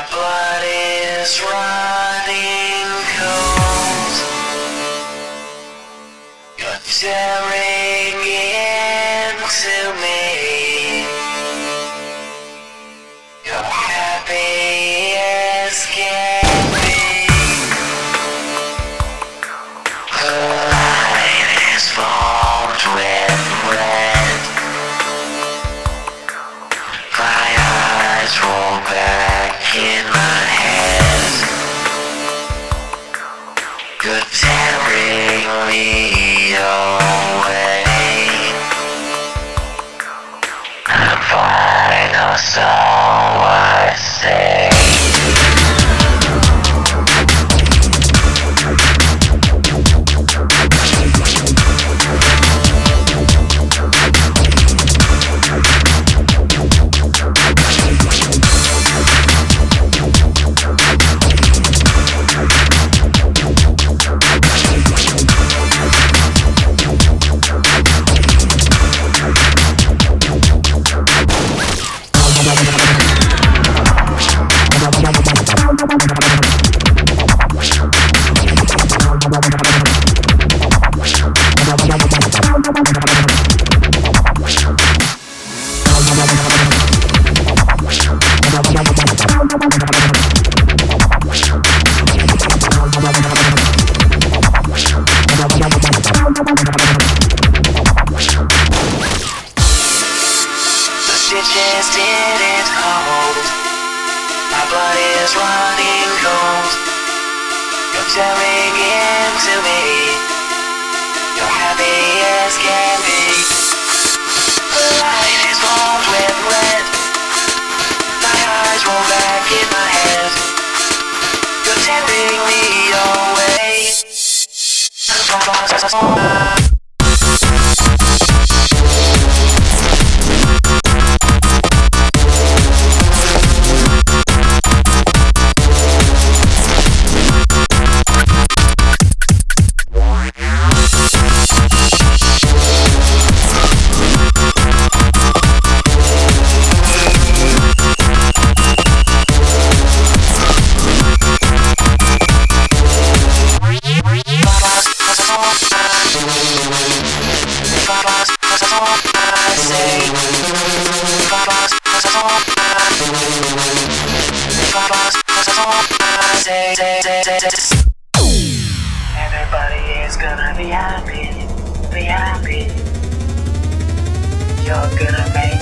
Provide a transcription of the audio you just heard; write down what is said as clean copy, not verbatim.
blood is running cold. You're tearing into me. You're happy as can be. The light is formed with red. My eyes roll back in my head. You're tearing me away. I'm fine, that's all I say. The stitches didn't hold. My blood is running cold. You're tearing into me. You're happy as can be. The light is formed with red. My eyes roll back in my head. You're tearing me away. Everybody is gonna be happy, be happy. You're gonna make